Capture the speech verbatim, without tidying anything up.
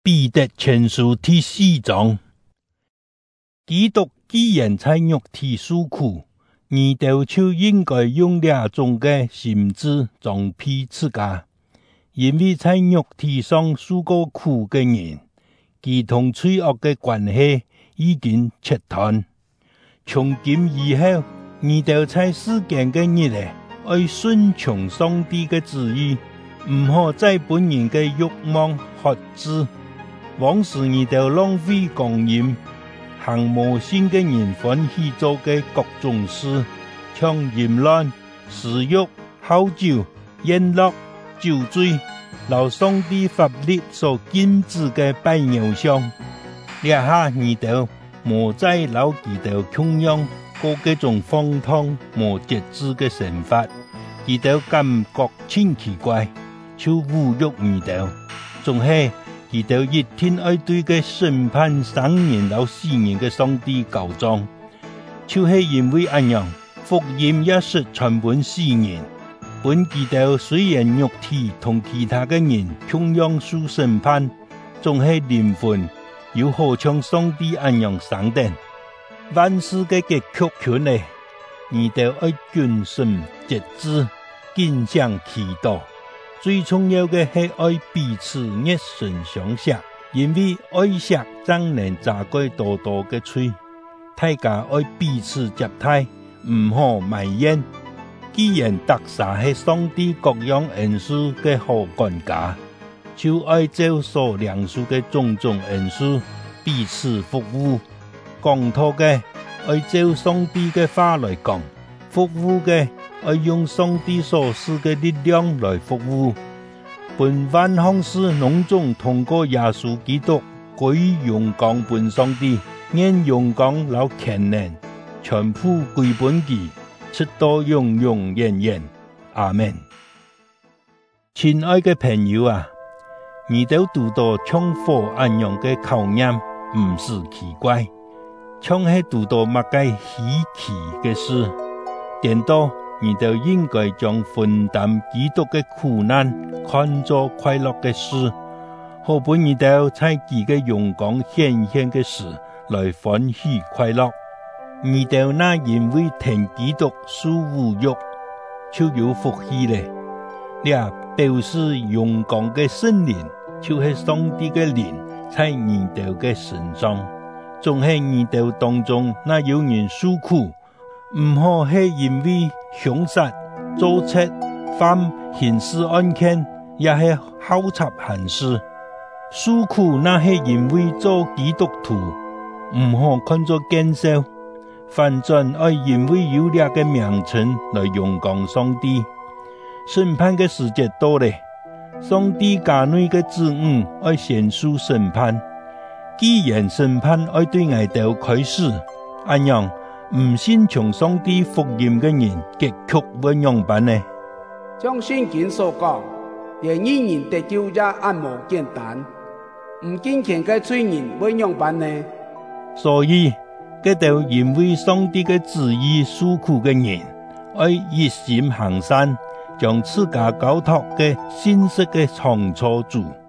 彼得前書第四章，基督既然在肉體受苦，你哋就應該用兩種嘅心志裝備自家，因為在肉體上受過苦嘅人，佢同罪惡嘅關係已經切斷。從今以後，你哋在世間嘅日子，愛順從上帝嘅旨意，唔可在本人嘅欲望轄制。往時你哋浪費光陰，行無信嘅人歡喜做嘅各種事，像淫亂、私欲、好酒、宴樂、酒醉，留上帝法律所禁止嘅拜偶像。呢下你哋無再留佢哋供養過嗰種荒唐無節制嘅生活，佢哋感覺真奇怪，就侮辱你哋，仲係佢哋一天愛對嘅審判生人老死人嘅上帝告狀，就是因為咁樣，福音也是傳本世人。本佢哋雖然肉體同其他嘅人同樣受審判，仲係靈魂又好像上帝咁樣生定。萬事嘅結局權利，你哋愛謹慎節制，謹想祈禱。最重要嘅係愛彼此熱心相惜，因為愛惜才能遮蓋多多嘅罪。大家愛彼此接待，唔好埋怨。既然特赦係上帝各樣恩賜嘅好管家，就愛照所領受嘅種種恩賜彼此服務。講道嘅愛照上帝嘅話來講，服務嘅愛用上帝所賜嘅力量來服務。本萬行事攏總通過耶穌基督歸榮光本上帝，願榮光老權能全部歸本己，直到永永遠遠。阿們。親愛嘅朋友啊，你都讀到像火一樣嘅考驗，唔是奇怪，像係讀到乜嘅稀奇嘅事，點到你都應該將分擔基督嘅苦難看作快樂嘅事，好本你都在佢嘅榮光顯現嘅事來歡喜快樂。你都那因為聽基督受侮辱，就有福氣咧。你啊，表示榮光嘅聖靈，就是上帝嘅靈，在你都嘅身上。仲係你都當中那有人受苦，唔好係因為凶殺、盜竊、犯刑事案件，也係好插閒事。受苦那係因為做基督徒，唔好看作見笑。反轉愛因為有兩個名稱來榮光上帝。審判嘅時節到咧，上帝家內嘅子女愛先受審判。既然審判愛對外頭開始，咁樣唔信從上帝福音嘅人，結局會樣辦呢？ 像聖經所講，連一人得救也按無簡單，唔敬虔嘅罪人會樣辦呢？ 所以，嗰度因為上帝嘅旨意受苦嘅人，愛一心行善，將自家交託嘅信息嘅創造主。